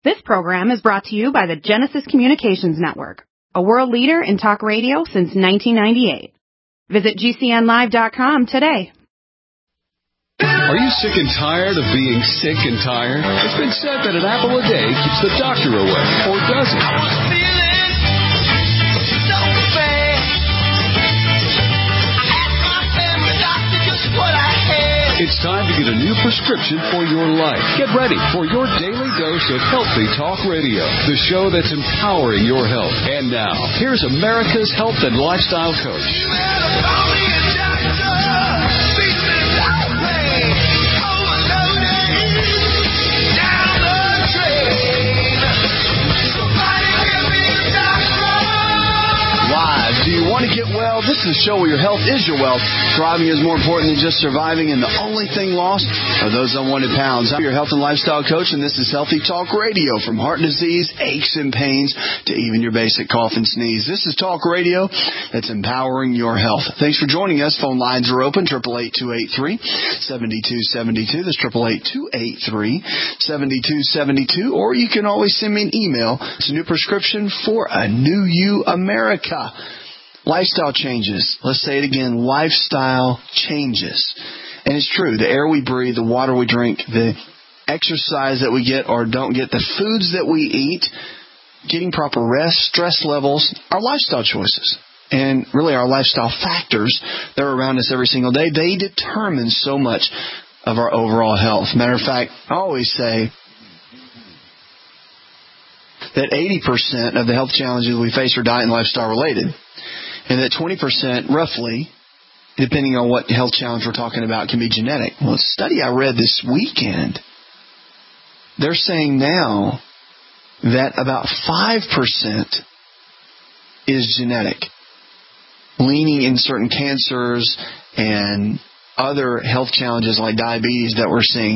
This program is brought to you by the Genesis Communications Network, a world leader in talk radio since 1998. Visit GCNlive.com today. Are you sick and tired of being sick and tired? It's been said that an apple a day keeps the doctor away, or does it? I was feeling so bad. I asked my family doctor just what I had. It's time to get a new prescription for your life. Get ready for your daily dose of Healthy Talk Radio, the show that's empowering your health. And now, here's America's health and lifestyle coach. Do you want to get well? This is a show where your health is your wealth. Thriving is more important than just surviving, and the only thing lost are those unwanted pounds. I'm your health and lifestyle coach, and this is Healthy Talk Radio. From heart disease, aches and pains, to even your basic cough and sneeze. This is Talk Radio that's empowering your health. Thanks for joining us. Phone lines are open, 888-283-7272. That's 888-283-7272. Or you can always send me an email. It's a new prescription for a new you, America. Lifestyle changes. Let's say it again. Lifestyle changes. And it's true. The air we breathe, the water we drink, the exercise that we get or don't get, the foods that we eat, getting proper rest, stress levels, our lifestyle choices. And really our lifestyle factors that are around us every single day, they determine so much of our overall health. Matter of fact, I always say that 80% of the health challenges we face are diet and lifestyle related. And that 20%, roughly, depending on what health challenge we're talking about, can be genetic. Well, a study I read this weekend, they're saying now that about 5% is genetic, leaning in certain cancers and other health challenges like diabetes that we're seeing.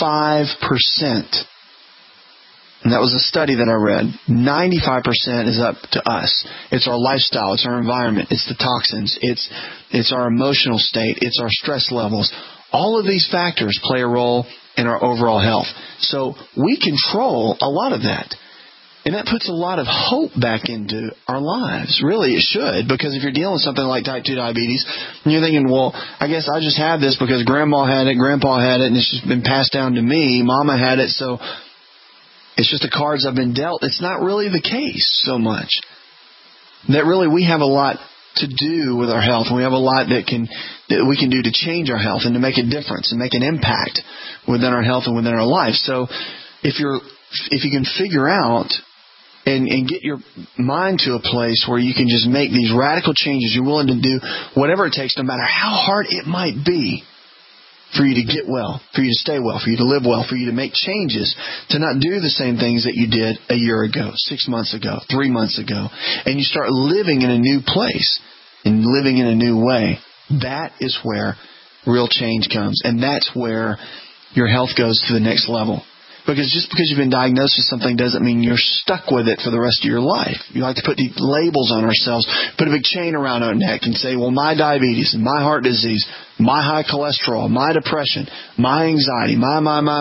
5%. And that was a study that I read. 95% is up to us. It's our lifestyle. It's our environment. It's the toxins. It's our emotional state. It's our stress levels. All of these factors play a role in our overall health. So we control a lot of that. And that puts a lot of hope back into our lives. Really, it should. Because if you're dealing with something like type 2 diabetes, and you're thinking, well, I guess I just have this because Grandma had it, Grandpa had it, and it's just been passed down to me. Mama had it, so it's just the cards I've been dealt. It's not really the case so much. That really we have a lot to do with our health. We have a lot that we can do to change our health and to make a difference and make an impact within our health and within our life. So if you can figure out and get your mind to a place where you can just make these radical changes, you're willing to do whatever it takes, no matter how hard it might be, for you to get well, for you to stay well, for you to live well, for you to make changes, to not do the same things that you did a year ago, 6 months ago, 3 months ago, and you start living in a new place and living in a new way. That is where real change comes, and that's where your health goes to the next level. Because just because you've been diagnosed with something doesn't mean you're stuck with it for the rest of your life. You like to put these labels on ourselves, put a big chain around our neck and say, well, my diabetes, my heart disease, my high cholesterol, my depression, my anxiety, my,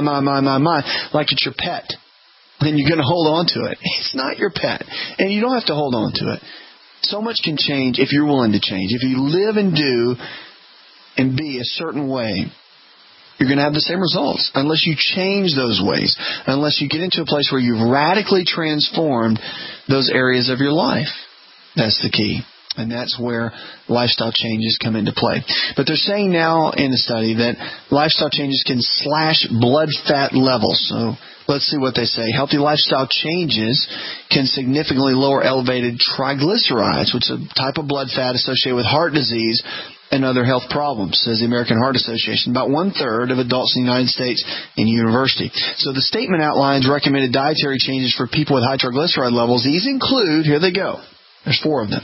like it's your pet. Then you're going to hold on to it. It's not your pet. And you don't have to hold on to it. So much can change if you're willing to change. If you live and do and be a certain way, you're going to have the same results unless you change those ways, unless you get into a place where you've radically transformed those areas of your life. That's the key. And that's where lifestyle changes come into play. But they're saying now in the study that lifestyle changes can slash blood fat levels. So let's see what they say. Healthy lifestyle changes can significantly lower elevated triglycerides, which is a type of blood fat associated with heart disease and other health problems, says the American Heart Association. About 1/3 of adults in the United States in university. So the statement outlines recommended dietary changes for people with high triglyceride levels. These include, here they go, there's 4 of them.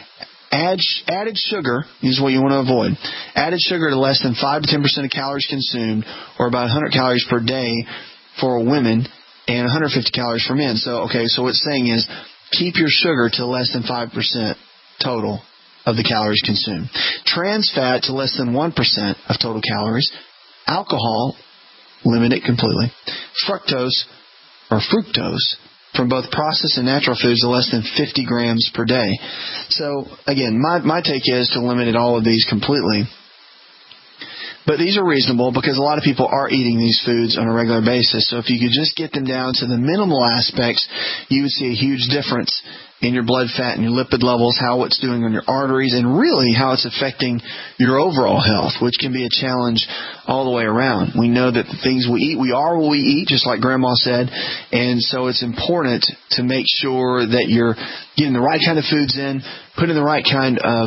Added sugar is what you want to avoid. Added sugar to less than 5 to 10% of calories consumed, or about 100 calories per day for women and 150 calories for men. So what it's saying is keep your sugar to less than 5% total of the calories consumed. Trans fat to less than 1% of total calories. Alcohol, limit it completely. Fructose, or fructose from both processed and natural foods to less than 50 grams per day. So, again, my take is to eliminate all of these completely. But these are reasonable because a lot of people are eating these foods on a regular basis. So if you could just get them down to the minimal aspects, you would see a huge difference in your blood fat and your lipid levels, how it's doing on your arteries, and really how it's affecting your overall health, which can be a challenge all the way around. We know that the things we eat, we are what we eat, just like Grandma said, and so it's important to make sure that you're getting the right kind of foods in, putting the right kind of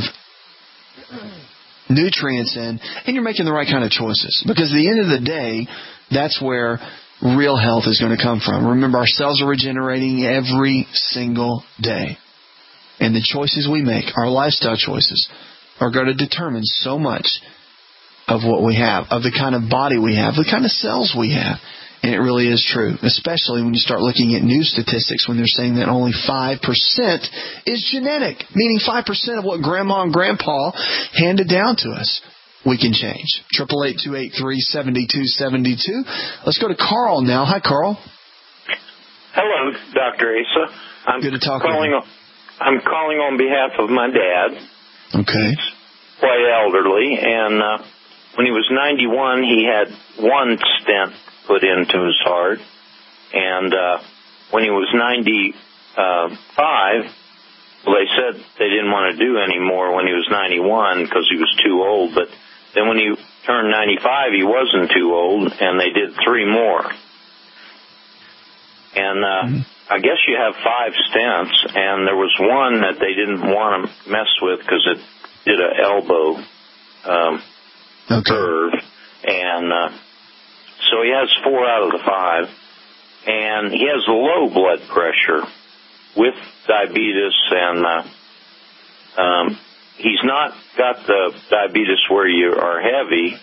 nutrients in, and you're making the right kind of choices. Because at the end of the day, that's where real health is going to come from. Remember, our cells are regenerating every single day. And the choices we make, our lifestyle choices, are going to determine so much of what we have, of the kind of body we have, the kind of cells we have. And it really is true, especially when you start looking at new statistics when they're saying that only 5% is genetic, meaning 5% of what Grandma and Grandpa handed down to us. We can change. 888-283-7272. Let's go to Carl now. Hi, Carl. Hello, Dr. Asa. Good to talk with you. I'm calling on behalf of my dad. Okay. He's quite elderly, and when he was 91, he had one stent put into his heart. And when he was 95, they said they didn't want to do any more when he was 91 because he was too old. But then when he turned 95, he wasn't too old, and they did 3 more. And I guess you have 5 stents, and there was one that they didn't want to mess with because it did an elbow curve. And so he has 4 out of the 5. And he has low blood pressure with diabetes, and he's not got the diabetes where you are heavy.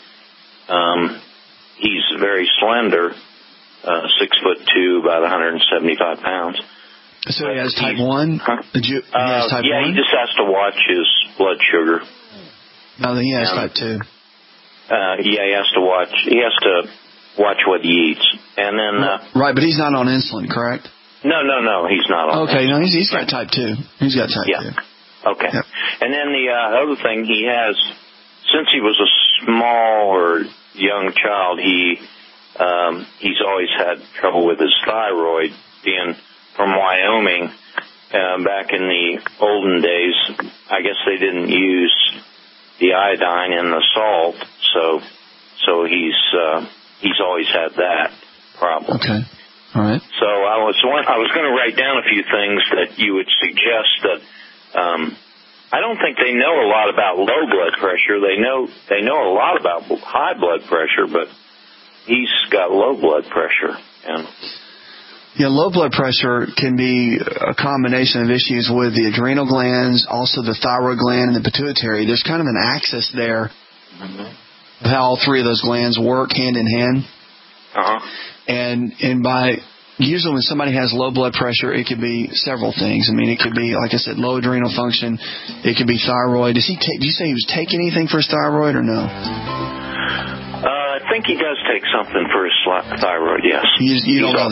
He's very slender, 6'2", about 175 pounds. So he has type 1? Huh? He has type 1? He just has to watch his blood sugar. No, then he has type 2. He has to watch. He has to watch what he eats, and then right. But he's not on insulin, correct? No, he's not on. Okay, no, he's got type 2. He's got type 2. Okay. Yep. And then the other thing he has, since he was a small or young child, he's always had trouble with his thyroid. Being from Wyoming, back in the olden days, I guess they didn't use the iodine in the salt, so he's always had that problem. Okay. All right. So I was going to write down a few things that you would suggest that. I don't think they know a lot about low blood pressure. They know a lot about high blood pressure, but he's got low blood pressure. And low blood pressure can be a combination of issues with the adrenal glands, also the thyroid gland and the pituitary. There's kind of an axis there of how all 3 of those glands work hand in hand. And by usually when somebody has low blood pressure, it could be several things. I mean, it could be, like I said, low adrenal function. It could be thyroid. Did you say he was taking anything for his thyroid or no? I think he does take something for his thyroid, yes. You don't know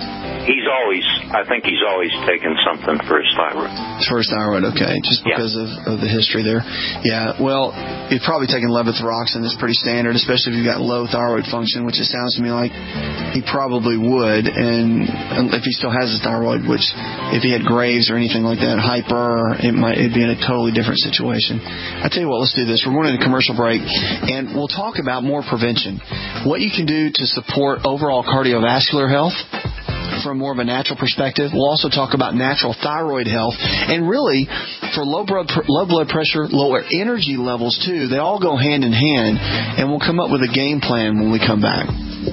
I think he's always taken something for his thyroid. For his thyroid, okay. Just because of the history there. Yeah, well, he's probably taking levothyroxine. That's pretty standard, especially if you've got low thyroid function, which it sounds to me like he probably would. And if he still has his thyroid, which if he had Graves or anything like that, hyper, it'd be in a totally different situation. I tell you what, let's do this. We're going to a commercial break, and we'll talk about more prevention. What you can do to support overall cardiovascular health from more of a natural perspective. We'll also talk about natural thyroid health, and really for low blood pressure, lower energy levels too. They all go hand in hand, and we'll come up with a game plan when we come back.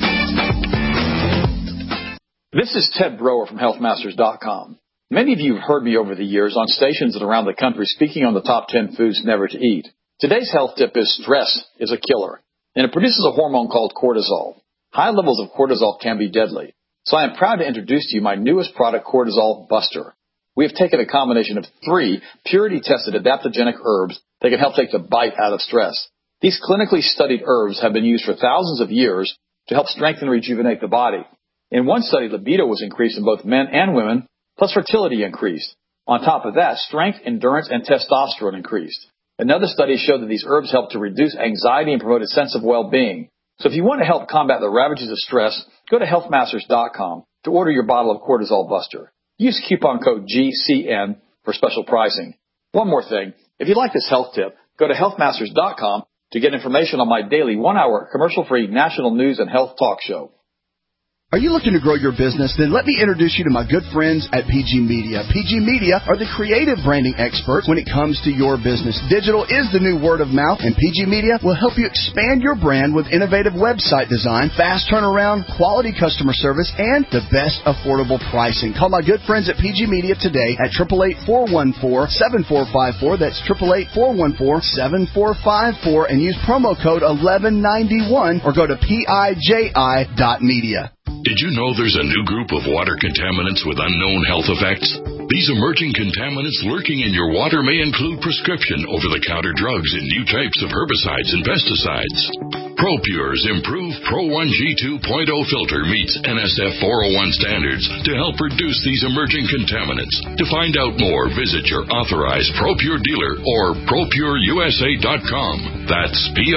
This is Ted Broer from HealthMasters.com. Many of you have heard me over the years on stations and around the country speaking on the top 10 foods never to eat. Today's health tip is stress is a killer, and it produces a hormone called cortisol. High levels of cortisol can be deadly. So I am proud to introduce to you my newest product, Cortisol Buster. We have taken a combination of 3 purity-tested adaptogenic herbs that can help take the bite out of stress. These clinically studied herbs have been used for thousands of years to help strengthen and rejuvenate the body. In one study, libido was increased in both men and women, plus fertility increased. On top of that, strength, endurance, and testosterone increased. Another study showed that these herbs help to reduce anxiety and promote a sense of well-being. So if you want to help combat the ravages of stress, go to healthmasters.com to order your bottle of Cortisol Buster. Use coupon code GCN for special pricing. One more thing. If you like this health tip, go to healthmasters.com to get information on my daily 1-hour commercial-free national news and health talk show. Are you looking to grow your business? Then let me introduce you to my good friends at PG Media. PG Media are the creative branding experts when it comes to your business. Digital is the new word of mouth, and PG Media will help you expand your brand with innovative website design, fast turnaround, quality customer service, and the best affordable pricing. Call my good friends at PG Media today at 888-414-7454. That's 888-414-7454, and use promo code 1191 or go to PIJI.media. Did you know there's a new group of water contaminants with unknown health effects? These emerging contaminants lurking in your water may include prescription over-the-counter drugs and new types of herbicides and pesticides. ProPure's improved Pro 1G 2.0 filter meets NSF 401 standards to help reduce these emerging contaminants. To find out more, visit your authorized ProPure dealer or ProPureUSA.com. That's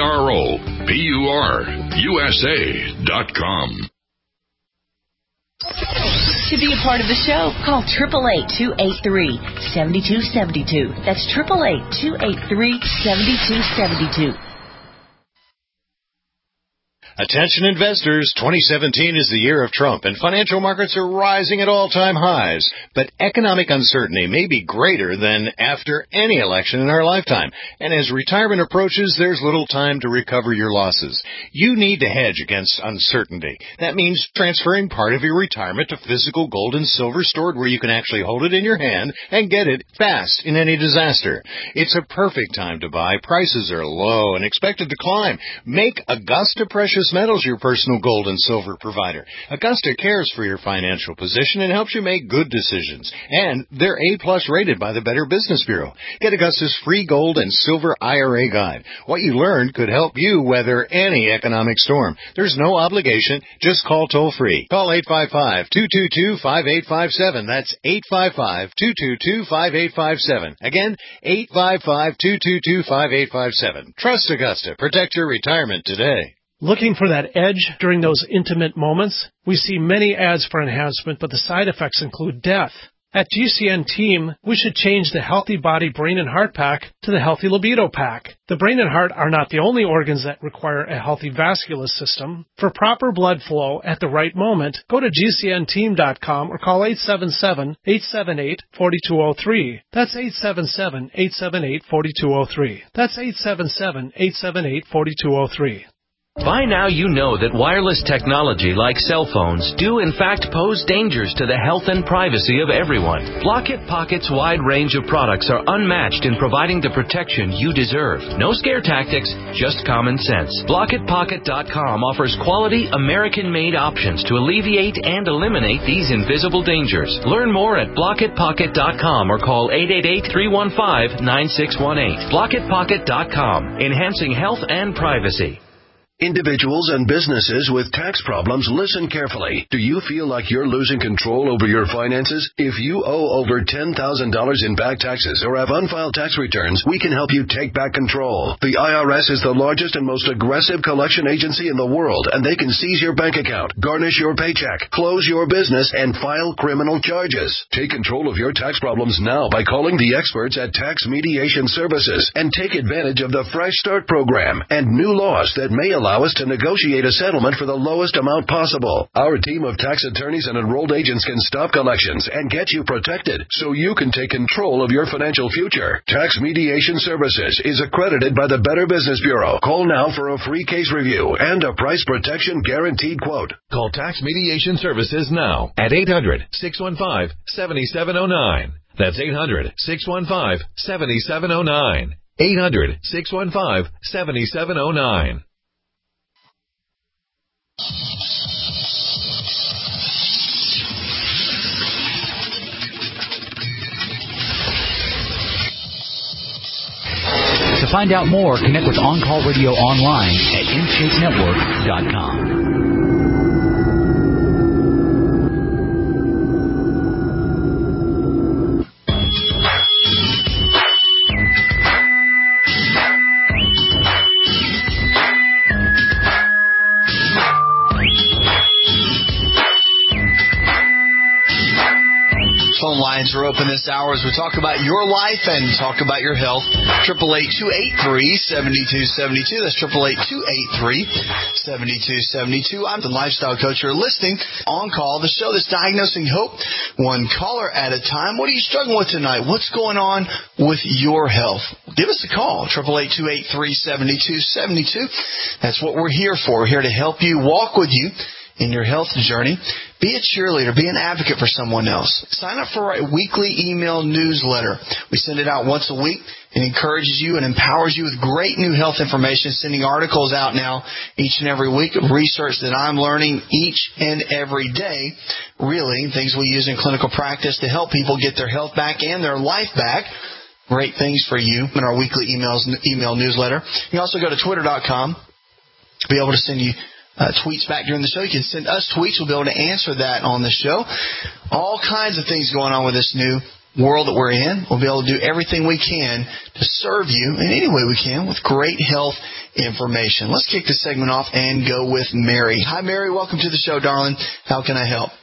PROPURUSA.com. To be a part of the show, call 888-283-7272. That's 888-283-7272. Attention investors, 2017 is the year of Trump, and financial markets are rising at all-time highs. But economic uncertainty may be greater than after any election in our lifetime. And as retirement approaches, there's little time to recover your losses. You need to hedge against uncertainty. That means transferring part of your retirement to physical gold and silver stored where you can actually hold it in your hand and get it fast in any disaster. It's a perfect time to buy. Prices are low and expected to climb. Make Augusta Precious Metals your personal gold and silver provider. Augusta cares for your financial position and helps you make good decisions. And they're A+ rated by the Better Business Bureau. Get Augusta's free gold and silver IRA guide. What you learned could help you weather any economic storm. There's no obligation. Just call toll-free. Call 855-222-5857. That's 855-222-5857. Again, 855-222-5857. Trust Augusta. Protect your retirement today. Looking for that edge during those intimate moments? We see many ads for enhancement, but the side effects include death. At GCN Team, we should change the Healthy Body Brain and Heart Pack to the Healthy Libido Pack. The brain and heart are not the only organs that require a healthy vascular system. For proper blood flow at the right moment, go to GCNteam.com or call 877-878-4203. That's 877-878-4203. That's 877-878-4203. By now you know that wireless technology like cell phones do in fact pose dangers to the health and privacy of everyone. Blockit Pocket's wide range of products are unmatched in providing the protection you deserve. No scare tactics, just common sense. BlockitPocket.com offers quality American-made options to alleviate and eliminate these invisible dangers. Learn more at BlockitPocket.com or call 888-315-9618. BlockitPocket.com, enhancing health and privacy. Individuals and businesses with tax problems, listen carefully. Do you feel like you're losing control over your finances? If you owe over $10,000 in back taxes or have unfiled tax returns, we can help you take back control. The IRS is the largest and most aggressive collection agency in the world, and they can seize your bank account, garnish your paycheck, close your business, and file criminal charges. Take control of your tax problems now by calling the experts at Tax Mediation Services and take advantage of the Fresh Start program and new laws that may allow us to negotiate a settlement for the lowest amount possible. Our team of tax attorneys and enrolled agents can stop collections and get you protected so you can take control of your financial future. Tax Mediation Services is accredited by the Better Business Bureau. Call now for a free case review and a price protection guaranteed quote. Call Tax Mediation Services now at 800-615-7709. That's 800-615-7709. 800-615-7709. To find out more, connect with On Call Radio online at InShapeNetwork.com. phone lines are open this hour as we talk about your life and talk about your health. 888-283-7272. That's 888-283-7272. I'm the lifestyle coach. You're listening On Call, the show that's diagnosing hope one caller at a time. What are you struggling with tonight? What's going on with your health? Give us a call. 888-283-7272. That's what we're here for. We're here to help you, walk with you in your health journey. Be a cheerleader. Be an advocate for someone else. Sign up for a weekly email newsletter. We send it out once a week. It encourages you and empowers you with great new health information, sending articles out now each and every week of research that I'm learning each and every day. Really, things we use in clinical practice to help people get their health back and their life back. Great things for you in our weekly email newsletter. You can also go to twitter.com to be able to send you tweets back during the show. You can send us tweets. We'll be able to answer that on the show. All kinds of things going on with this new world that we're in. We'll be able to do everything we can to serve you in any way we can with great health information. Let's kick this segment off and go with Mary. Hi, Mary. Welcome to the show, darling. How can I help?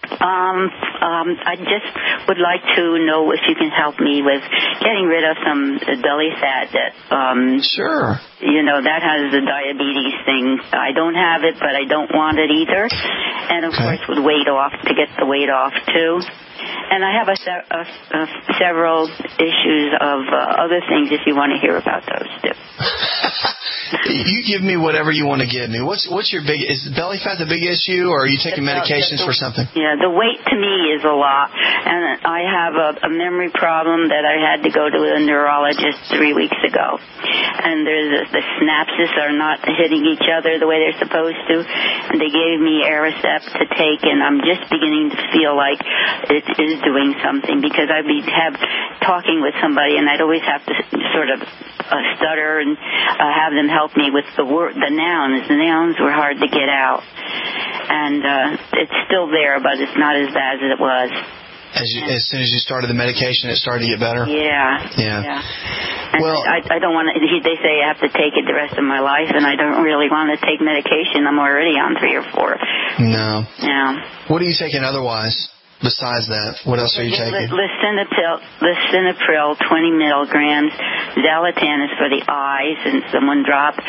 I just would like to know if you can help me with getting rid of some belly fat that, sure. You know, that has the diabetes thing. I don't have it, but I don't want it either. And, of course, with weight off, to get the weight off, too. And I have several issues of other things if you want to hear about those, too. You give me whatever you want to give me. What's your is belly fat the big issue, or are you taking medications for something? Yeah, the weight to me is a lot, and I have a memory problem that I had to go to a neurologist 3 weeks ago. And the synapses are not hitting each other the way they're supposed to, and they gave me Aricept to take, and I'm just beginning to feel like it is doing something, because I'd be talking with somebody, and I'd always have to sort of stutter and have them help me with the nouns. The nouns were hard to get out. And it's still there, but it's not as bad as it was. As soon as you started the medication, it started to get better? Yeah. And well, I don't want to, they say I have to take it the rest of my life, and I don't really want to take medication. I'm already on 3 or 4. No. Yeah. What are you taking otherwise? Besides that, what else are you taking? Lisinopril, 20 milligrams. Zolotan is for the eyes, and someone dropped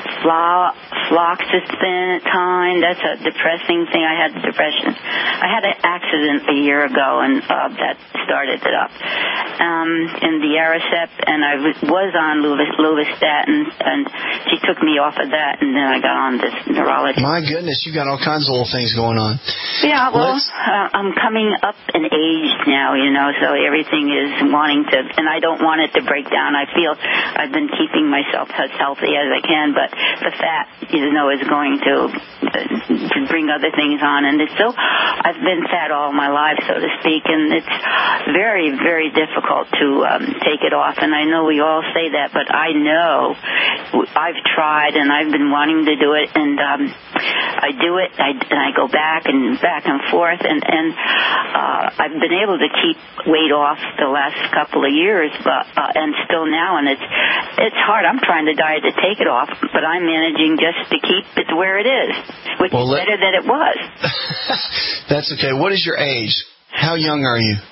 fluoxetine. That's a depressing thing. I had depression. I had an accident a year ago, and that started it up. And the Aricept, and I was on Lovastatin, and she took me off of that, and then I got on this neurology. My goodness, you got all kinds of little things going on. Yeah, well, I'm coming up in age now, you know, so everything is wanting to, and I don't want it to break down. I feel I've been keeping myself as healthy as I can, but the fat, you know, is going to bring other things on, and it's still, I've been fat all my life, so to speak, and it's very, very difficult to take it off, and I know we all say that, but I know I've tried, and I've been wanting to do it, and I do it, and I go back and forth, and I've been able to keep weight off the last couple of years, but and still now, and it's hard. I'm trying to diet to take it off, but I'm managing just to keep it where it is, which is better than it was. That's okay. What is your age? How young are you?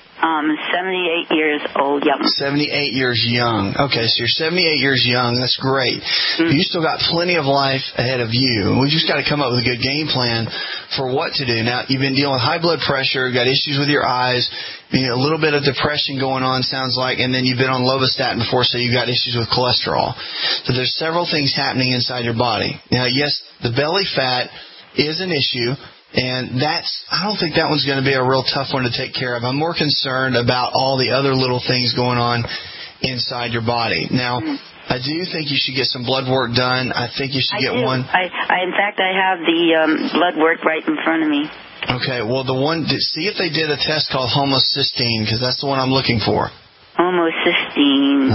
78 years old, young. 78 years young. Okay, so you're 78 years young. That's great. Mm-hmm. You still got plenty of life ahead of you. We just got to come up with a good game plan for what to do. Now, you've been dealing with high blood pressure, got issues with your eyes, a little bit of depression going on, sounds like, and then you've been on Lovastatin before, so you've got issues with cholesterol. So there's several things happening inside your body. Now, yes, the belly fat is an issue. And I don't think that one's going to be a real tough one to take care of. I'm more concerned about all the other little things going on inside your body. Now, I do think you should get some blood work done. I think you should get one. In fact, I have the blood work right in front of me. Okay, well, see if they did a test called homocysteine, because that's the one I'm looking for. Homocysteine.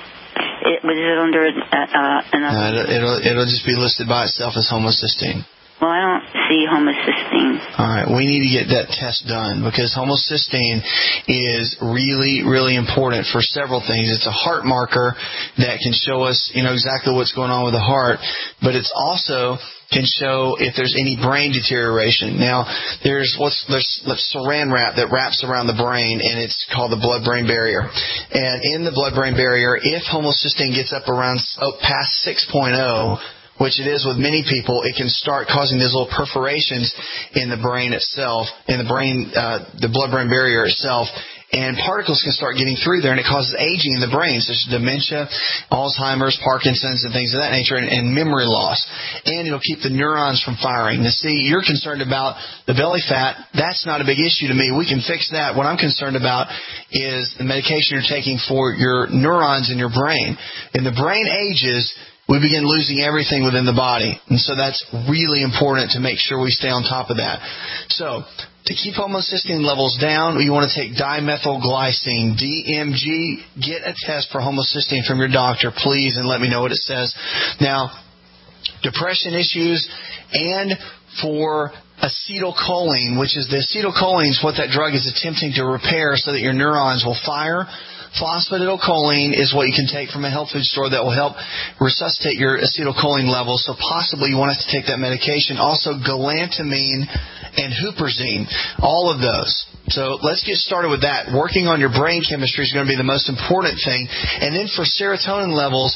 Was it under it'll just be listed by itself as homocysteine. Well, I don't see homocysteine. All right, we need to get that test done because homocysteine is really, really important for several things. It's a heart marker that can show us, exactly what's going on with the heart, but it's also can show if there's any brain deterioration. Now, there's saran wrap that wraps around the brain, and it's called the blood-brain barrier. And in the blood-brain barrier, if homocysteine gets up past 6.0, which it is with many people, it can start causing these little perforations in the brain itself, in the blood-brain barrier itself, and particles can start getting through there, and it causes aging in the brain, such as dementia, Alzheimer's, Parkinson's, and things of that nature, and memory loss. And it'll keep the neurons from firing. Now, see, you're concerned about the belly fat. That's not a big issue to me. We can fix that. What I'm concerned about is the medication you're taking for your neurons in your brain. And the brain ages, we begin losing everything within the body. And so that's really important to make sure we stay on top of that. So, to keep homocysteine levels down, you want to take dimethylglycine, DMG. Get a test for homocysteine from your doctor, please, and let me know what it says. Now, depression issues and for acetylcholine, which is the acetylcholine is what that drug is attempting to repair so that your neurons will fire. Phosphatidylcholine is what you can take from a health food store that will help resuscitate your acetylcholine levels. So possibly you want us to take that medication. Also, galantamine and huperzine, all of those. So let's get started with that. Working on your brain chemistry is going to be the most important thing. And then for serotonin levels,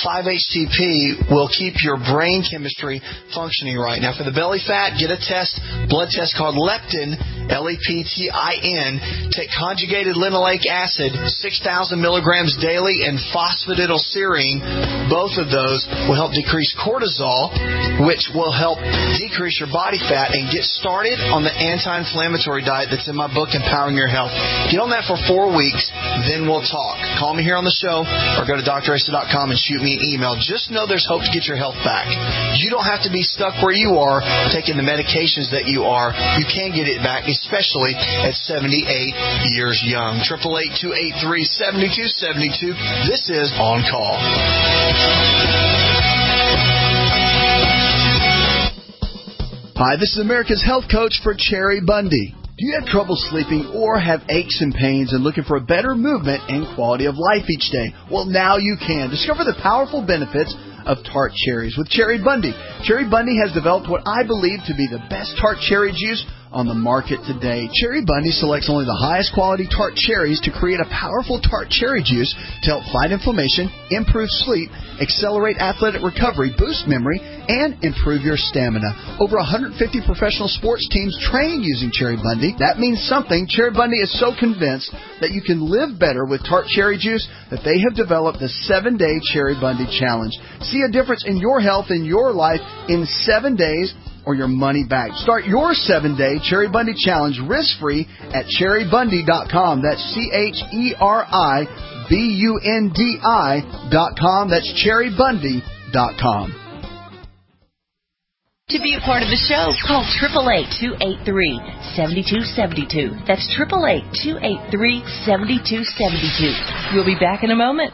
5-HTP will keep your brain chemistry functioning right. Now for the belly fat, get a blood test called leptin, Leptin. Take conjugated linoleic acid, 6,000 milligrams daily, and phosphatidylserine. Both of those will help decrease cortisol, which will help decrease your body fat, and get started on the anti-inflammatory diet that's in my book, Empowering Your Health. Get on that for 4 weeks, then we'll talk. Call me here on the show or go to drasa.com and shoot me an email. Just know there's hope to get your health back. You don't have to be stuck where you are taking the medications that you are. You can get it back, especially at 78 years young. 888-283-7272. This is On Call. Hi, this is America's health coach for Cherry Bundy. Do you have trouble sleeping or have aches and pains and looking for a better movement and quality of life each day? Well, now you can. Discover the powerful benefits of tart cherries with Cherry Bundy. Cherry Bundy has developed what I believe to be the best tart cherry juice on the market today. Cherry Bundy selects only the highest quality tart cherries to create a powerful tart cherry juice to help fight inflammation, improve sleep, accelerate athletic recovery, boost memory, and improve your stamina. Over 150 professional sports teams train using Cherry Bundy. That means something. Cherry Bundy is so convinced that you can live better with tart cherry juice that they have developed the 7-Day Cherry Bundy Challenge. See a difference in your health and your life in 7 days, or your money back. Start your 7-Day Cherry Bundy Challenge risk-free at cherrybundy.com. That's CHERIBUNDI.com. That's cherrybundy.com. To be a part of the show, call 888-283-7272. That's 888-283-7272. We'll be back in a moment.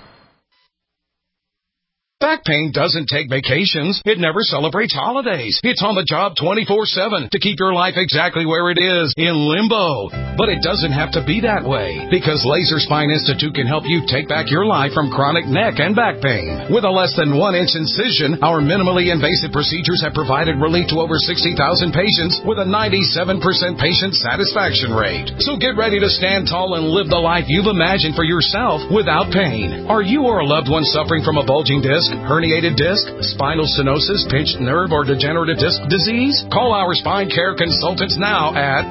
Back pain doesn't take vacations. It never celebrates holidays. It's on the job 24/7 to keep your life exactly where it is, in limbo. But it doesn't have to be that way, because Laser Spine Institute can help you take back your life from chronic neck and back pain. With a less than 1-inch incision, our minimally invasive procedures have provided relief to over 60,000 patients with a 97% patient satisfaction rate. So get ready to stand tall and live the life you've imagined for yourself without pain. Are you or a loved one suffering from a bulging disc, herniated disc, spinal stenosis, pinched nerve, or degenerative disc disease? Call our spine care consultants now at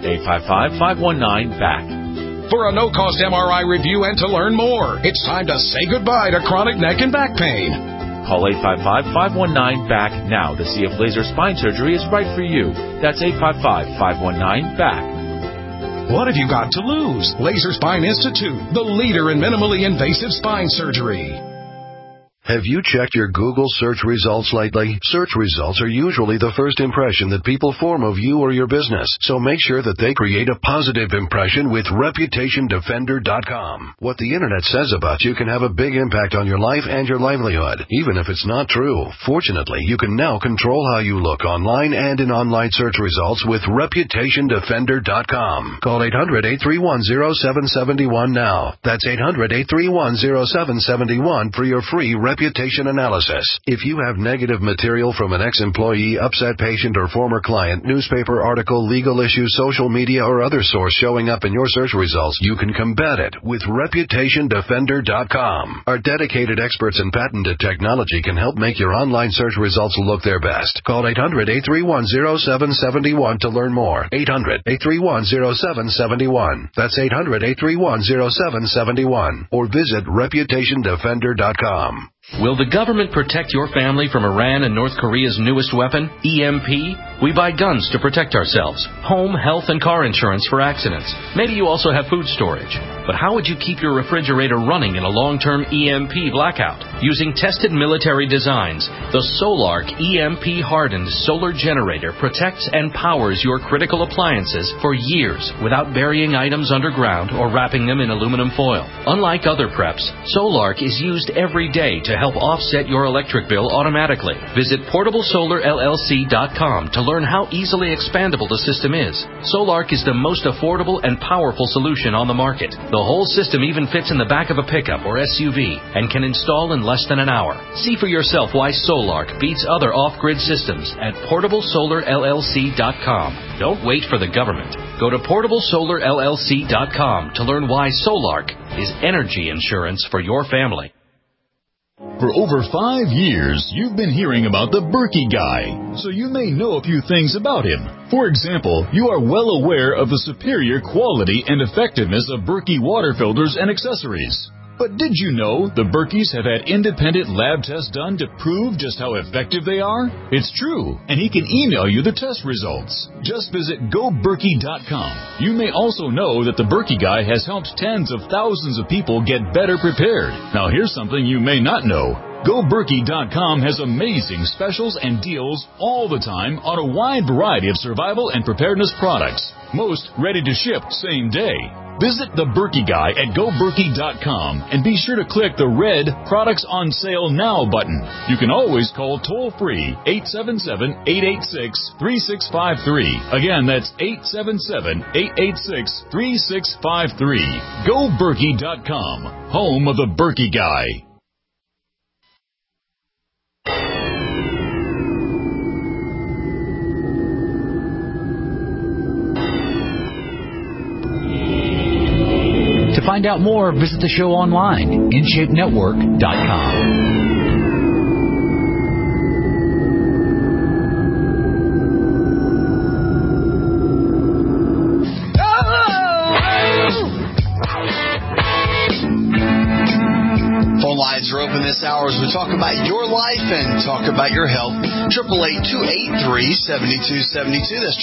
855-519-BACK. For a no-cost MRI review and to learn more. It's time to say goodbye to chronic neck and back pain. Call 855-519-BACK now to see if laser spine surgery is right for you. That's 855-519-BACK. What have you got to lose? Laser Spine Institute, the leader in minimally invasive spine surgery. Have you checked your Google search results lately? Search results are usually the first impression that people form of you or your business, so make sure that they create a positive impression with ReputationDefender.com. What the Internet says about you can have a big impact on your life and your livelihood, even if it's not true. Fortunately, you can now control how you look online and in online search results with ReputationDefender.com. Call 800-831-0771 now. That's 800-831-0771 for your free reputation analysis. If you have negative material from an ex-employee, upset patient, or former client, newspaper article, legal issue, social media, or other source showing up in your search results, you can combat it with ReputationDefender.com. Our dedicated experts in patented technology can help make your online search results look their best. Call 800-831-0771 to learn more. 800-831-0771. That's 800-831-0771. Or visit ReputationDefender.com. Will the government protect your family from Iran and North Korea's newest weapon, EMP? We buy guns to protect ourselves, home, health, and car insurance for accidents. Maybe you also have food storage. But how would you keep your refrigerator running in a long-term EMP blackout? Using tested military designs, the Solark EMP-hardened solar generator protects and powers your critical appliances for years without burying items underground or wrapping them in aluminum foil. Unlike other preps, Solark is used every day to help offset your electric bill automatically. Visit PortableSolarLLC.com to learn how easily expandable the system is. Solark is the most affordable and powerful solution on the market. The whole system even fits in the back of a pickup or SUV and can install in less than an hour. See for yourself why Solark beats other off-grid systems at PortableSolarLLC.com. Don't wait for the government. Go to PortableSolarLLC.com to learn why Solark is energy insurance for your family. For over 5 years, you've been hearing about the Berkey Guy, so you may know a few things about him. For example, you are well aware of the superior quality and effectiveness of Berkey water filters and accessories. But did you know the Berkeys have had independent lab tests done to prove just how effective they are? It's true, and he can email you the test results. Just visit GoBerkey.com. You may also know that the Berkey Guy has helped tens of thousands of people get better prepared. Now here's something you may not know. GoBerkey.com has amazing specials and deals all the time on a wide variety of survival and preparedness products. Most ready to ship same day. Visit the Berkey Guy at GoBerkey.com and be sure to click the red Products on Sale Now button. You can always call toll-free 877-886-3653. Again, that's 877-886-3653. GoBerkey.com, home of the Berkey Guy. To find out more, visit the show online, InShapeNetwork.com. Phone lines are open this hour as we talk about your life and talk about your health. 888-283-7272. That's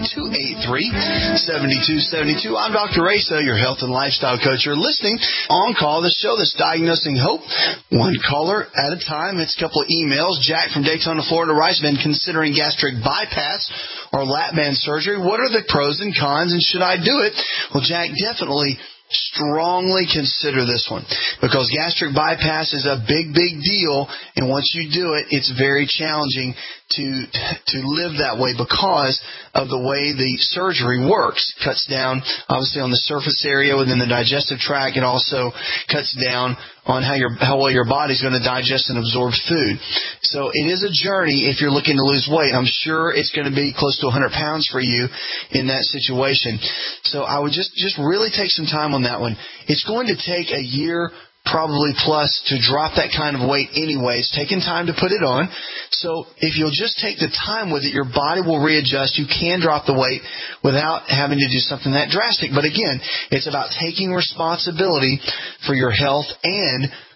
888-283-7272. I'm Dr. Raso, your health and lifestyle coach. You're listening on call, the show that's diagnosing hope, one caller at a time. It's a couple of emails. Jack from Daytona, Florida writes, been considering gastric bypass or lap band surgery. What are the pros and cons, and should I do it? Well, Jack, definitely strongly consider this one, because gastric bypass is a big deal, and once you do it, it's very challenging to live that way because of the way the surgery works. Cuts down, obviously, on the surface area within the digestive tract. It also cuts down on how well your body's going to digest and absorb food. So it is a journey if you're looking to lose weight. I'm sure it's going to be close to 100 pounds for you in that situation. So I would just really take some time on that one. It's going to take a year probably plus to drop that kind of weight anyways, taking time to put it on. So if you'll just take the time with it, your body will readjust. You can drop the weight without having to do something that drastic. But again, it's about taking responsibility for your health and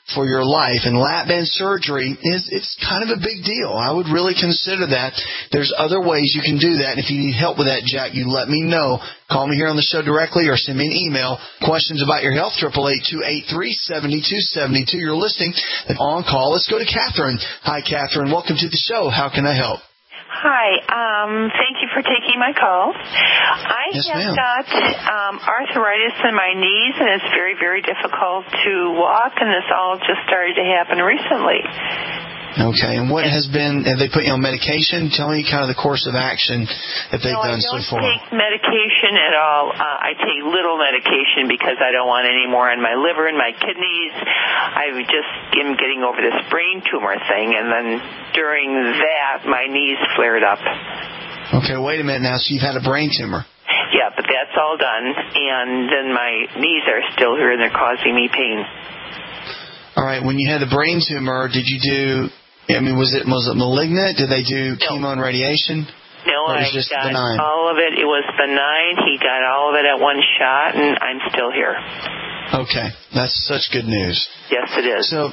for your life. And lap band surgery it's kind of a big deal. I would really consider that. There's other ways you can do that. If you need help with that, Jack, you let me know. Call me here on the show directly or send me an email. Questions about your health, 888-283-7272. You're listening On Call. Let's go to Catherine. Hi, Catherine. Welcome to the show. How can I help? Hi. Thank you for taking my call. I have got arthritis in my knees, and it's very, very difficult to walk, and this all just started to happen recently. Okay, and what have they put you on medication? Tell me kind of the course of action that they've done so far. I don't take medication at all. I take little medication because I don't want any more on my liver and my kidneys. I just am getting over this brain tumor thing, and then during that, my knees flared up. Okay, wait a minute now. So you've had a brain tumor? Yeah, but that's all done, and then my knees are still here, and they're causing me pain. All right, when you had the brain tumor, did you do, was it malignant? Did they do chemo and radiation? No, or I was it just got benign? all of it. It was benign. He got all of it at one shot, and I'm still here. Okay, that's such good news. Yes, it is. So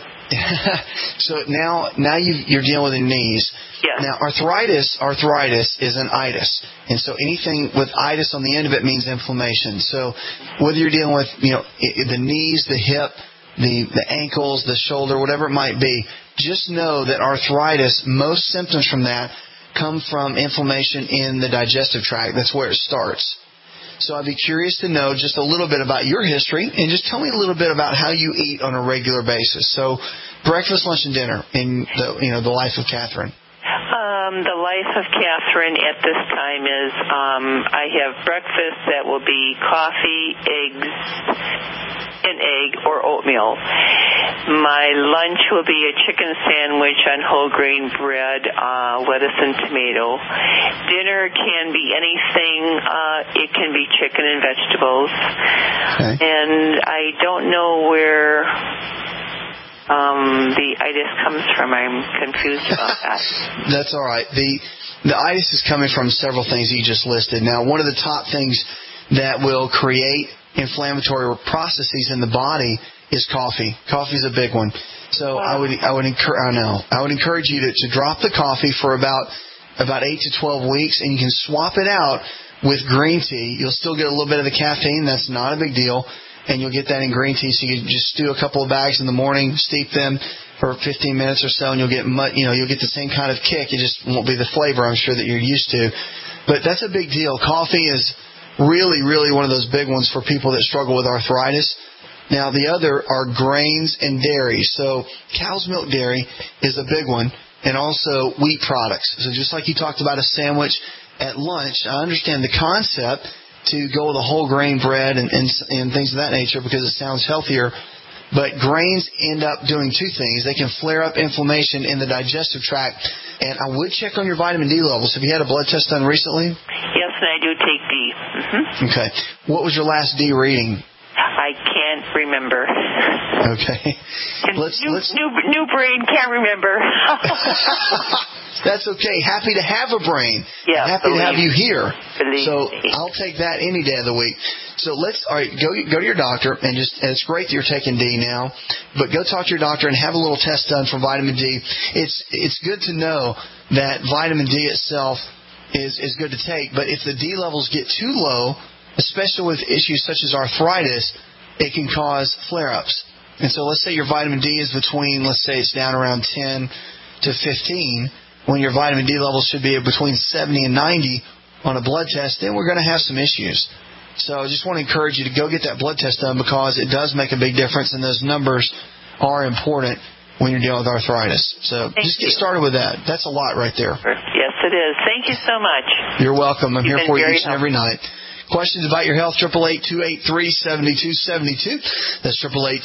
now you're dealing with your knees. Yes. Now, arthritis is an itis. And so anything with itis on the end of it means inflammation. So whether you're dealing with, the knees, the hip, the ankles, the shoulder, whatever it might be, just know that arthritis, most symptoms from that come from inflammation in the digestive tract. That's where it starts. So I'd be curious to know just a little bit about your history and just tell me a little bit about how you eat on a regular basis. So breakfast, lunch, and dinner in the life of Catherine. The life of Catherine at this time is I have breakfast that will be coffee, eggs, an egg, or oatmeal. My lunch will be a chicken sandwich on whole grain bread, lettuce and tomato. Dinner can be anything. It can be chicken and vegetables. Okay. And I don't know where the itis comes from. I'm confused about that. That's all right. The itis is coming from several things you just listed. Now, one of the top things that will create inflammatory processes in the body is coffee. Coffee is a big one. So I would encourage you to drop the coffee for about 8 to 12 weeks, and you can swap it out with green tea. You'll still get a little bit of the caffeine. That's not a big deal. And you'll get that in green tea. So you can just stew a couple of bags in the morning, steep them for 15 minutes or so, and you'll get you'll get the same kind of kick. It just won't be the flavor, I'm sure, that you're used to. But that's a big deal. Coffee is really, really one of those big ones for people that struggle with arthritis. Now, the other are grains and dairy. So cow's milk dairy is a big one, and also wheat products. So just like you talked about a sandwich at lunch, I understand the concept to go with a whole grain bread and things of that nature because it sounds healthier. But grains end up doing two things. They can flare up inflammation in the digestive tract. And I would check on your vitamin D levels. Have you had a blood test done recently? Yes, and I do take D. Mm-hmm. Okay. What was your last D reading? I can't remember. Okay. New brain, can't remember. That's okay. Happy to have a brain. Yeah, happy to have you here. So me. I'll take that any day of the week. So go to your doctor and it's great that you're taking D now, but go talk to your doctor and have a little test done for vitamin D. It's good to know that vitamin D itself is good to take, but if the D levels get too low, especially with issues such as arthritis, it can cause flare-ups. And so let's say your vitamin D is let's say it's down around 10 to 15, when your vitamin D levels should be between 70 and 90 on a blood test, then we're going to have some issues. So I just want to encourage you to go get that blood test done because it does make a big difference, and those numbers are important when you're dealing with arthritis. So just get started with that. That's a lot right there. Yes, it is. Thank you so much. You're welcome. I'm here for you each and every night. Questions about your health, 888-283-7272. That's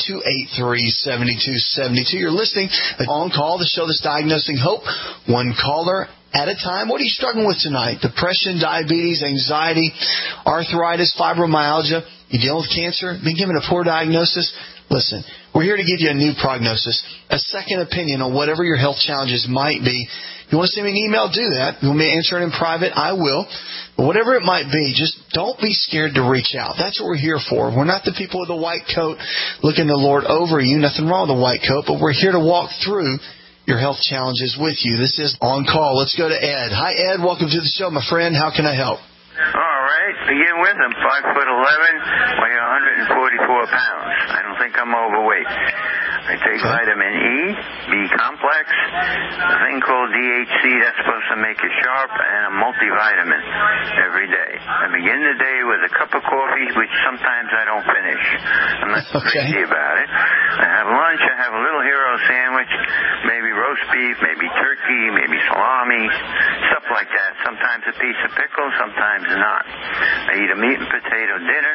888-283-7272. You're listening On Call, the show that's diagnosing hope, one caller at a time. What are you struggling with tonight? Depression, diabetes, anxiety, arthritis, fibromyalgia. You dealing with cancer? Been given a poor diagnosis? Listen, we're we're here to give you a new prognosis, a second opinion on whatever your health challenges might be. If you want to send me an email, do that. You want me to answer it in private, I will. But whatever it might be, just don't be scared to reach out. That's what we're here for. We're not the people with the white coat looking the Lord over you. Nothing wrong with the white coat, but we're here to walk through your health challenges with you. This is On Call. Let's go to Ed. Hi, Ed. Welcome to the show, my friend. How can I help? All right. Begin with, I'm 5'11", weigh 144 pounds. I don't think I'm overweight. I take vitamin E, B complex, a thing called DHC that's supposed to make you sharp, and a multivitamin every day. I begin the day with a cup of coffee, which sometimes I don't finish. I'm not crazy about it. I have lunch. I have a little hero sandwich, maybe roast beef, maybe turkey, maybe salami, stuff like that. Sometimes a piece of pickle, sometimes not. I eat a meat and potato dinner,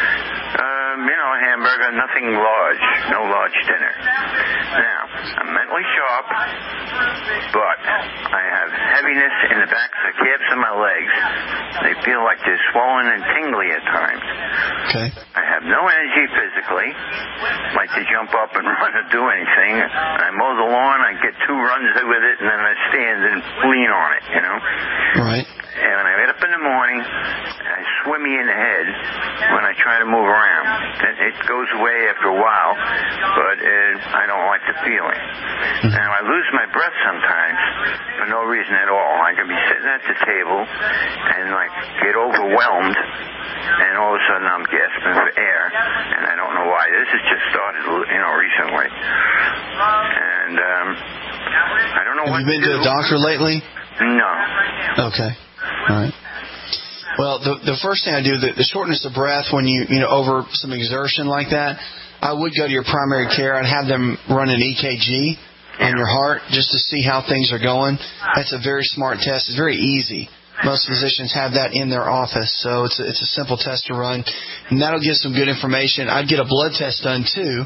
a hamburger, nothing large, no large dinner. Now, I'm mentally sharp, but I have heaviness in the back of the calves of my legs. They feel like they're swollen and tingly at times. Okay. I have no energy physically, like to jump up and run or do anything. I mow the lawn, I get 2 runs with it, and then I stand and lean on it, Right. And when I get up in the morning, I swimmy in the head when I try to move around. It goes away after a while, but I don't like the feeling. Now, I lose my breath sometimes for no reason at all. I can be sitting at the table and, get overwhelmed, and all of a sudden I'm gasping for air, and I don't know why. This has just started, recently. And I don't know what to do. Have you been to a doctor lately? No. Okay. All right. Well, the first thing I do, the shortness of breath when you over some exertion like that, I would go to your primary care. I'd have them run an EKG on your heart just to see how things are going. That's a very smart test. It's very easy. Most physicians have that in their office, so it's a simple test to run, and that'll give some good information. I'd get a blood test done too.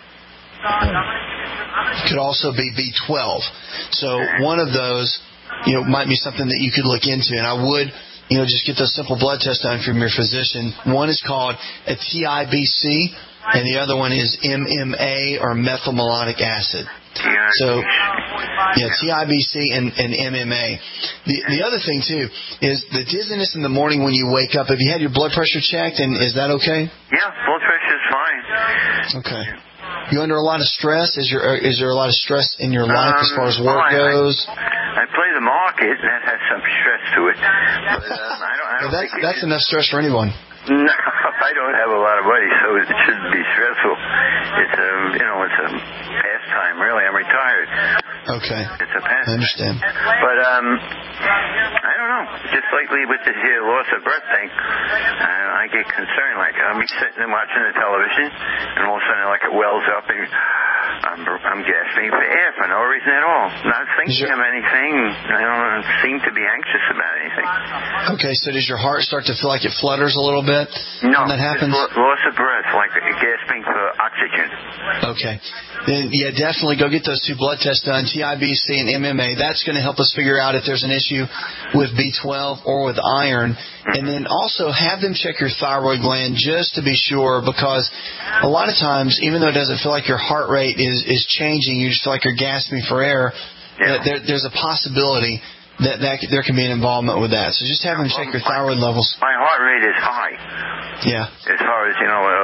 It could also be B12. So one of those, might be something that you could look into, and I would, just get those simple blood tests done from your physician. One is called a TIBC, and the other one is MMA, or methylmalonic acid. So, TIBC and MMA. The other thing, too, is the dizziness in the morning when you wake up. Have you had your blood pressure checked, and is that okay? Yeah, blood pressure's fine. Okay. You under a lot of stress? Is there a lot of stress in your life as far as work goes? I play the market, and that has some stress to it. But I don't think that's enough stress for anyone. No, I don't have a lot of money, so it shouldn't be stressful. It's a pastime, really. I'm retired. Okay. It's a pastime. I understand. But, I don't know. Just lately with this here loss of breath thing, I get concerned. I'll be sitting and watching the television, and all of a sudden, it wells up, and I'm gasping for air for no reason at all. Not thinking of anything. I don't seem to be anxious about anything. Okay, so does your heart start to feel like it flutters a little bit? No, when that happens? Loss of breath, like gasping for oxygen. Okay. Then, definitely go get those 2 blood tests done, TIBC and MMA. That's going to help us figure out if there's an issue with B12 or with iron. And then also have them check your thyroid gland just to be sure, because a lot of times, even though it doesn't feel like your heart rate is changing, you just feel like you're gasping for air, there's a possibility that there can be an involvement with that. So just have them check your thyroid levels. My heart rate is high. Yeah. As far as,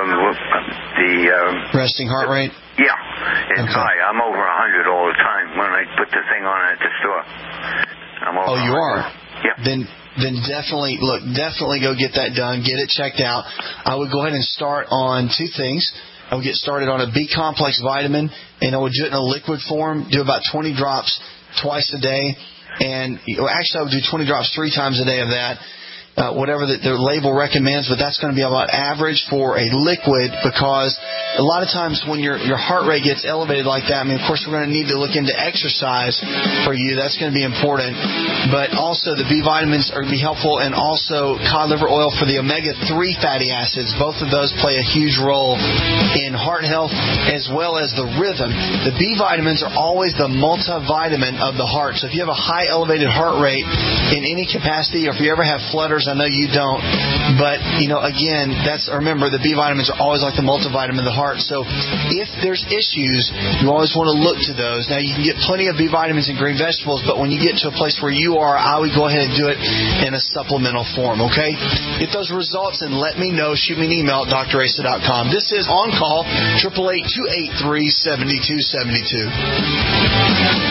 the resting heart rate? Yeah, it's high. I'm over 100 all the time when I put the thing on at the store. I'm over 100. You are? Yeah. Then definitely go get that done. Get it checked out. I would go ahead and start on 2 things. I would get started on a B complex vitamin, and I would do it in a liquid form. Do about 20 drops twice a day. And actually, I would do 20 drops 3 times a day of that. Whatever the label recommends, but that's going to be about average for a liquid, because a lot of times when your heart rate gets elevated like that, of course, we're going to need to look into exercise for you. That's going to be important. But also the B vitamins are going to be helpful, and also cod liver oil for the omega-3 fatty acids. Both of those play a huge role in heart health as well as the rhythm. The B vitamins are always the multivitamin of the heart. So if you have a high elevated heart rate in any capacity, or if you ever have flutters I know you don't. But, again, remember, the B vitamins are always like the multivitamin of the heart. So if there's issues, you always want to look to those. Now, you can get plenty of B vitamins in green vegetables, but when you get to a place where you are, I would go ahead and do it in a supplemental form, okay? Get those results and let me know. Shoot me an email at drasa.com. This is On Call, 888-283-7272.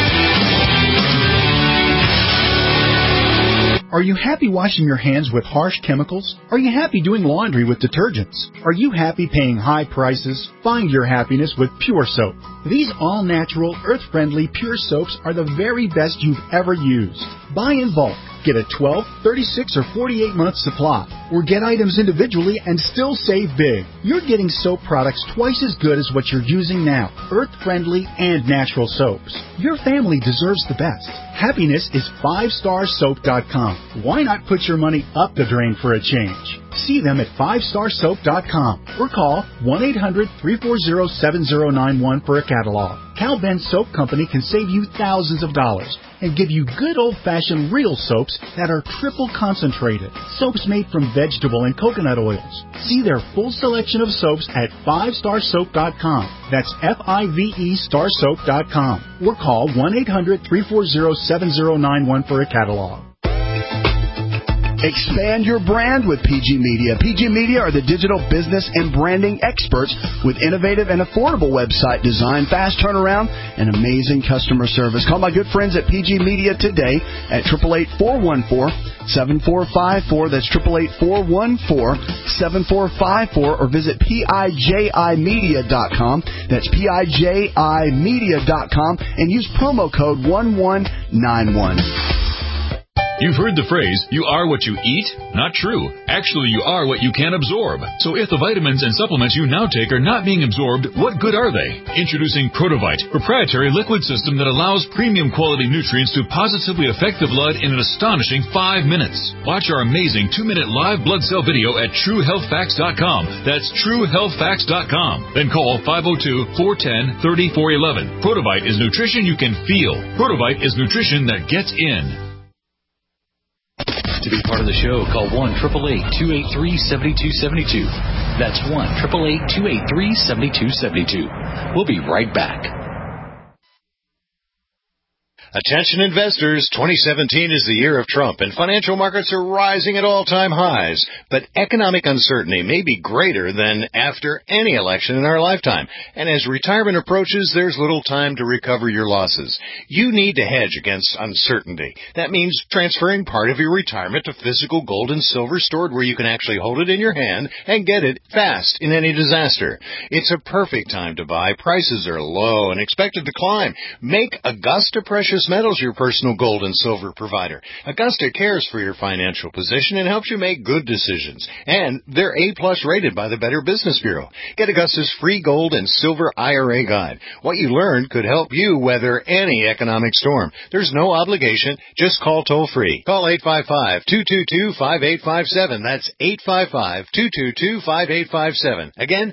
Are you happy washing your hands with harsh chemicals? Are you happy doing laundry with detergents? Are you happy paying high prices? Find your happiness with Pure Soap. These all-natural, earth-friendly Pure Soaps are the very best you've ever used. Buy in bulk. Get a 12, 36, or 48-month supply. Or get items individually and still save big. You're getting soap products twice as good as what you're using now. Earth-friendly and natural soaps. Your family deserves the best. Happiness is 5starsoap.com. Why not put your money up the drain for a change? See them at 5starsoap.com or call 1-800-340-7091 for a catalog. Cal Ben Soap Company can save you thousands of dollars and give you good old-fashioned real soaps that are triple concentrated. Soaps made from vegetable and coconut oils. See their full selection of soaps at 5starsoap.com. That's F-I-V-E starsoap.com. Or call 1-800-340-7091 for a catalog. Expand your brand with PG Media. PG Media are the digital business and branding experts with innovative and affordable website design, fast turnaround, and amazing customer service. Call my good friends at PG Media today at 888-414-7454. That's 888-414-7454, or visit PIJImedia.com. That's PIJImedia.com and use promo code 1191. You've heard the phrase, you are what you eat? Not true. Actually, you are what you can absorb. So if the vitamins and supplements you now take are not being absorbed, what good are they? Introducing Protovite, proprietary liquid system that allows premium quality nutrients to positively affect the blood in an astonishing 5 minutes. Watch our amazing 2-minute live blood cell video at TrueHealthFacts.com. That's TrueHealthFacts.com. Then call 502-410-3411. Protovite is nutrition you can feel. Protovite is nutrition that gets in. To be part of the show, call 1-888-283-7272. That's 1-888-283-7272. We'll be right back. Attention investors, 2017 is the year of Trump, and financial markets are rising at all-time highs. But economic uncertainty may be greater than after any election in our lifetime. And as retirement approaches, there's little time to recover your losses. You need to hedge against uncertainty. That means transferring part of your retirement to physical gold and silver stored where you can actually hold it in your hand and get it fast in any disaster. It's a perfect time to buy. Prices are low and expected to climb. Make Augusta Precious Metals your personal gold and silver provider. Augusta cares for your financial position and helps you make good decisions. And they're A+ rated by the Better Business Bureau. Get Augusta's free gold and silver IRA guide. What you learned could help you weather any economic storm. There's no obligation. Just call toll-free. Call 855-222-5857. That's 855-222-5857. Again,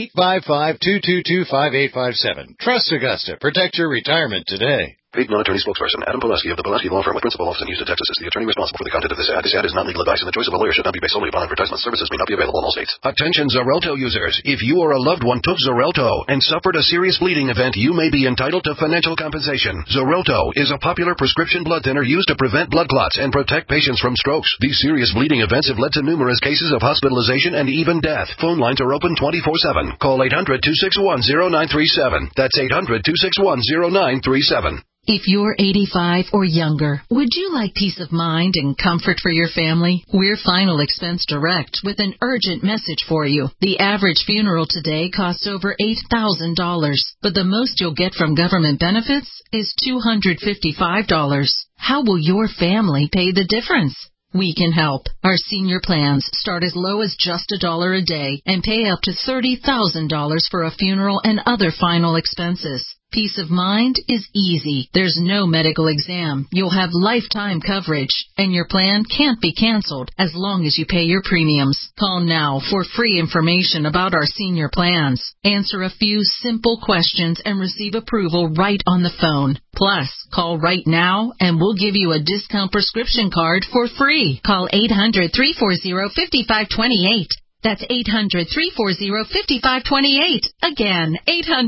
855-222-5857. Trust Augusta. Protect your retirement today. Paid non-attorney spokesperson Adam Pulaski of the Pulaski Law Firm with principal office in Houston, Texas is the attorney responsible for the content of this ad. This ad is not legal advice, and the choice of a lawyer should not be based solely upon advertisement. Services may not be available in all states. Attention Xarelto users. If you or a loved one took Xarelto and suffered a serious bleeding event, you may be entitled to financial compensation. Xarelto is a popular prescription blood thinner used to prevent blood clots and protect patients from strokes. These serious bleeding events have led to numerous cases of hospitalization and even death. Phone lines are open 24/7. Call 800-261-0937. That's 800-261-0937. If you're 85 or younger, would you like peace of mind and comfort for your family? We're Final Expense Direct with an urgent message for you. The average funeral today costs over $8,000, but the most you'll get from government benefits is $255. How will your family pay the difference? We can help. Our senior plans start as low as just $1 a day and pay up to $30,000 for a funeral and other final expenses. Peace of mind is easy. There's no medical exam. You'll have lifetime coverage, and your plan can't be canceled as long as you pay your premiums. Call now for free information about our senior plans. Answer a few simple questions and receive approval right on the phone. Plus, call right now and we'll give you a discount prescription card for free. Call 800-340-5528. That's 800-340-5528. Again,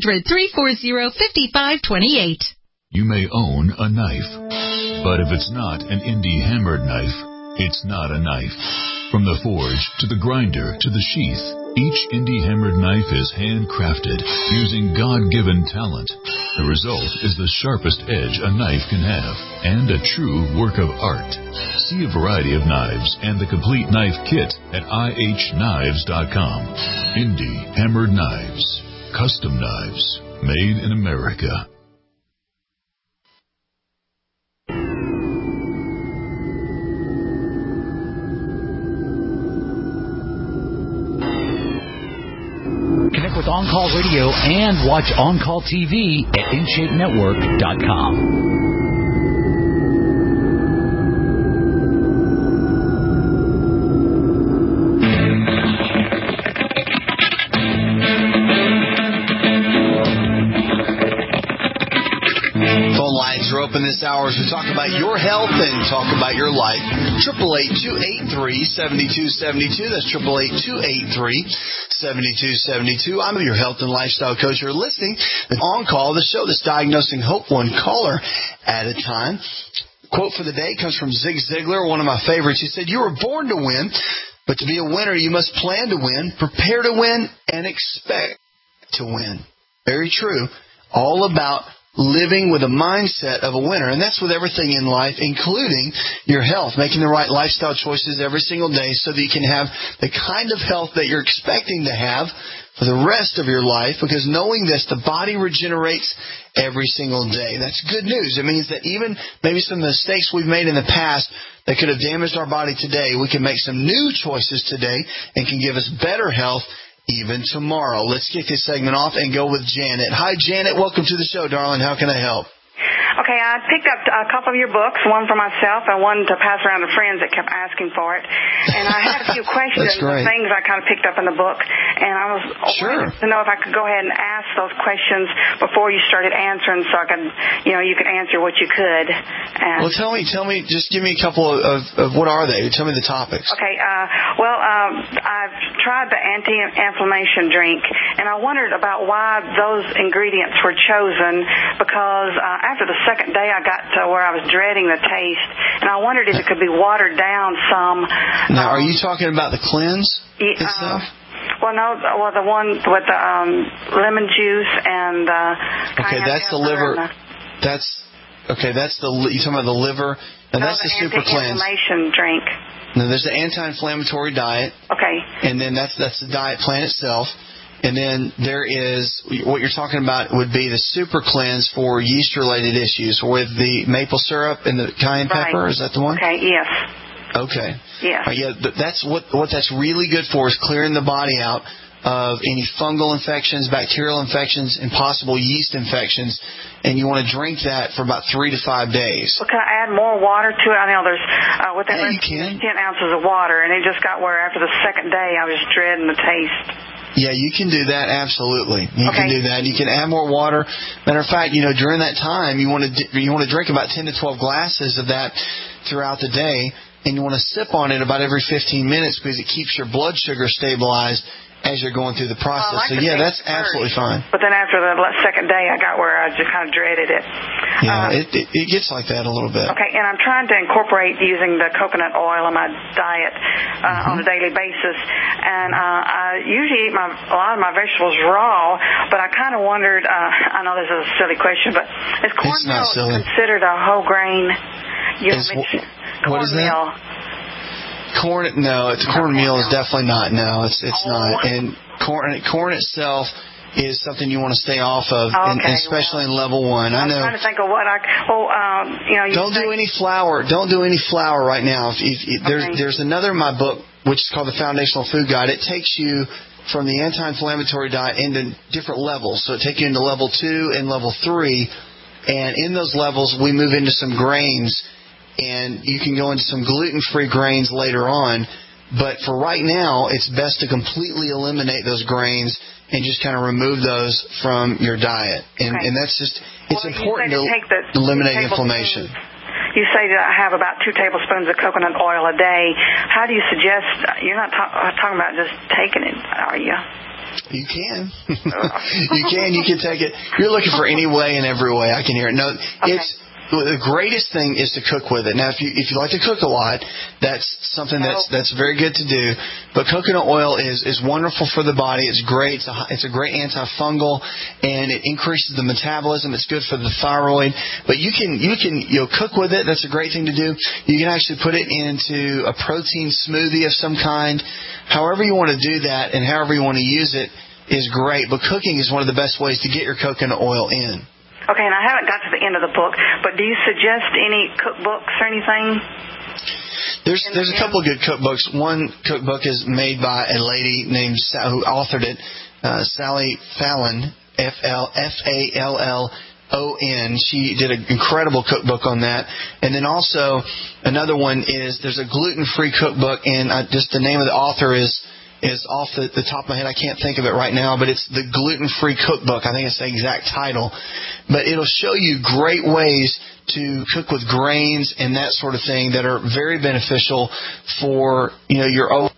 800-340-5528. You may own a knife, but if it's not an Indie hammered knife, it's not a knife. From the forge to the grinder to the sheath, each Indie hammered knife is handcrafted using God-given talent. The result is the sharpest edge a knife can have and a true work of art. See a variety of knives and the complete knife kit at ihknives.com. Indie hammered knives. Custom knives made in America. Connect with On Call Radio and watch On Call TV at InShapeNetwork.com. Open this hour as we talk about your health and talk about your life. 888-283-7272. That's 888-283-7272. I'm your health and lifestyle coach. You're listening to On Call, the show that's diagnosing hope one caller at a time. Quote for the day comes from Zig Ziglar, one of my favorites. He said, "You were born to win, but to be a winner, you must plan to win, prepare to win, and expect to win." Very true. All about living with a mindset of a winner. And that's with everything in life, including your health, making the right lifestyle choices every single day so that you can have the kind of health that you're expecting to have for the rest of your life, because knowing this, the body regenerates every single day. That's good news. It means that even maybe some of the mistakes we've made in the past that could have damaged our body today, we can make some new choices today and can give us better health even tomorrow. Let's kick this segment off and go with Janet. Hi, Janet. Welcome to the show, darling. How can I help? Okay, I picked up a couple of your books, one for myself and one to pass around to friends that kept asking for it. And I had a few questions and things I kind of picked up in the book. And I was wanting to know if I could go ahead and ask those questions before you started answering so I could, you could answer what you could. Well, tell me, just give me a couple of what are they? Tell me the topics. Okay, I've tried the anti-inflammation drink, and I wondered about why those ingredients were chosen, because after the second day I got to where I was dreading the taste, and I wondered if it could be watered down some. Now, are you talking about the cleanse itself? Well, no, the one with the lemon juice and okay, that's the liver. That's you talking about the liver, and that's the super cleanse. Anti-inflammation drink. Now, there's the anti-inflammatory diet. Okay. And then that's the diet plan itself. And then there is, what you're talking about would be the super cleanse for yeast-related issues with the maple syrup and the cayenne pepper. Is that the one? Okay, yes. Okay. Yeah. That's what that's really good for, is clearing the body out of any fungal infections, bacterial infections, and possible yeast infections. And you want to drink that for about 3 to 5 days. Well, can I add more water to it? I know there's within 10 ounces of water, and it just got where after the second day I was dreading the taste. Yeah, you can do that, absolutely. You can do that. You can add more water. Matter of fact, during that time, you want to drink about 10 to 12 glasses of that throughout the day, and you want to sip on it about every 15 minutes because it keeps your blood sugar stabilized as you're going through the process. So, yeah, that's absolutely fine. But then after the second day, I got where I just kind of dreaded it. Yeah, it gets like that a little bit. Okay, and I'm trying to incorporate using the coconut oil in my diet on a daily basis. And I usually eat a lot of my vegetables raw, but I kind of wondered, I know this is a silly question, but is cornmeal considered a whole grain? What is that? Cornmeal is definitely not. No, it's not. And corn itself is something you want to stay off of, and especially in level 1. I know. I'm trying to think of what don't do any flour. Don't do any flour right now. There's another in my book which is called the Foundational Food Guide. It takes you from the anti-inflammatory diet into different levels. So it takes you into level 2 and level 3. And in those levels, we move into some grains. And you can go into some gluten-free grains later on. But for right now, it's best to completely eliminate those grains and just kind of remove those from your diet. And, and that's just, it's important to eliminate inflammation. You say that I have about 2 tablespoons of coconut oil a day. How do you suggest, you're not talking about just taking it, are you? You can. You can take it. You're looking for any way and every way. I can hear it. No, it's... The greatest thing is to cook with it. Now, if you like to cook a lot, that's something that's very good to do. But coconut oil is wonderful for the body. It's great. It's a great antifungal, and it increases the metabolism. It's good for the thyroid. But you can cook with it. That's a great thing to do. You can actually put it into a protein smoothie of some kind. However you want to do that, and however you want to use it is great. But cooking is one of the best ways to get your coconut oil in. Okay, and I haven't got to the end of the book, but do you suggest any cookbooks or anything? There's a couple of good cookbooks. One cookbook is made by a lady named who authored it, Sally Fallon, Fallon. She did an incredible cookbook on that. And then also another one is there's a gluten-free cookbook, and just the name of the author is off the top of my head. I can't think of it right now, but it's the Gluten-Free Cookbook. I think it's the exact title. But it'll show you great ways to cook with grains and that sort of thing that are very beneficial for, your overall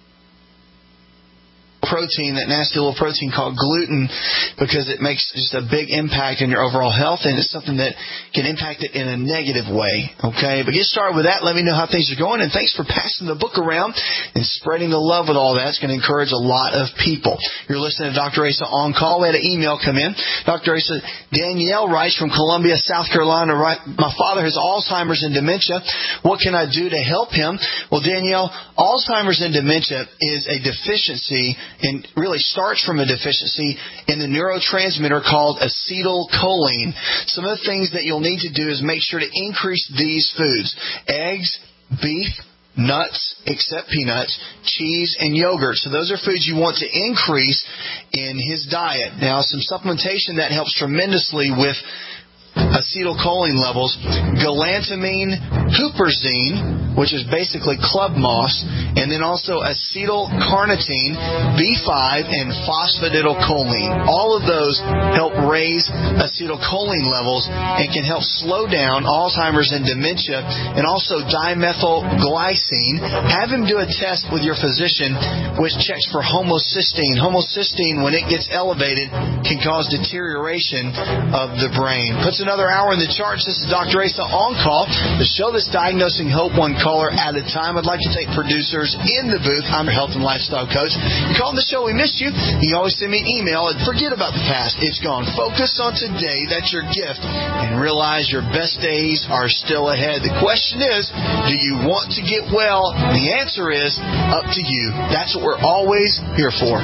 protein, that nasty little protein called gluten, because it makes just a big impact on your overall health, and it's something that can impact it in a negative way. Okay, but get started with that. Let me know how things are going, and thanks for passing the book around and spreading the love with all that. It's going to encourage a lot of people. You're listening to Dr. Asa On Call. We had an email come in. Dr. Asa, Danielle writes from Columbia, South Carolina. My father has Alzheimer's and dementia. What can I do to help him? Well, Danielle, Alzheimer's and dementia is a deficiency, and really starts from a deficiency in the neurotransmitter called acetylcholine. Some of the things that you'll need to do is make sure to increase these foods: eggs, beef, nuts, except peanuts, cheese, and yogurt. So those are foods you want to increase in his diet. Now, some supplementation that helps tremendously with acetylcholine levels: galantamine, huperzine, which is basically club moss, and then also acetylcarnitine, B5, and phosphatidylcholine. All of those help raise acetylcholine levels and can help slow down Alzheimer's and dementia, and also dimethylglycine. Have him do a test with your physician which checks for homocysteine. Homocysteine, when it gets elevated, can cause deterioration of the brain. Puts another hour in the charts. This is Dr. Asa On Call, the show that's diagnosing hope one caller at a time. I'd like to take producers in the booth. I'm your health and lifestyle coach. You call the show, we missed you. You can always send me an email and forget about the past. It's gone. Focus on today. That's your gift. And realize your best days are still ahead. The question is, do you want to get well? The answer is up to you. That's what we're always here for.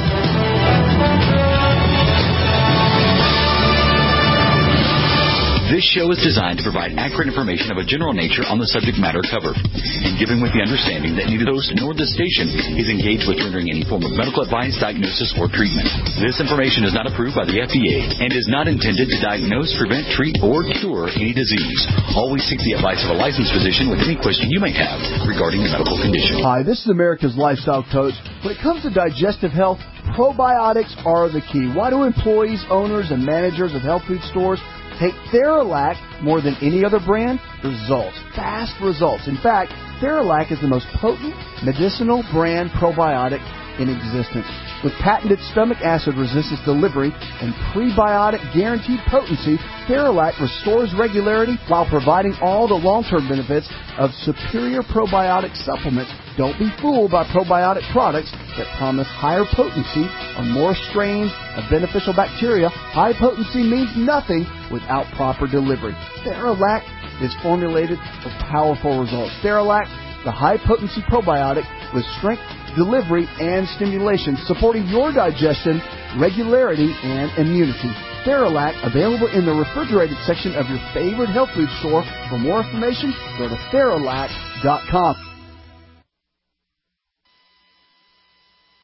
This show is designed to provide accurate information of a general nature on the subject matter covered, and given with the understanding that neither host nor the station is engaged with rendering any form of medical advice, diagnosis, or treatment. This information is not approved by the FDA and is not intended to diagnose, prevent, treat, or cure any disease. Always seek the advice of a licensed physician with any question you may have regarding a medical condition. Hi, this is America's Lifestyle Coach. When it comes to digestive health, probiotics are the key. Why do employees, owners, and managers of health food stores take Theralac more than any other brand? Results. Fast results. In fact, Theralac is the most potent medicinal brand probiotic in existence. With patented stomach acid resistance delivery and prebiotic guaranteed potency, Theralac restores regularity while providing all the long-term benefits of superior probiotic supplements. Don't be fooled by probiotic products that promise higher potency on more strains of beneficial bacteria. High potency means nothing without proper delivery. Theralac is formulated for powerful results. Theralac, the high-potency probiotic with strength, delivery, and stimulation, supporting your digestion, regularity, and immunity. Theralac, available in the refrigerated section of your favorite health food store. For more information, go to Theralac.com.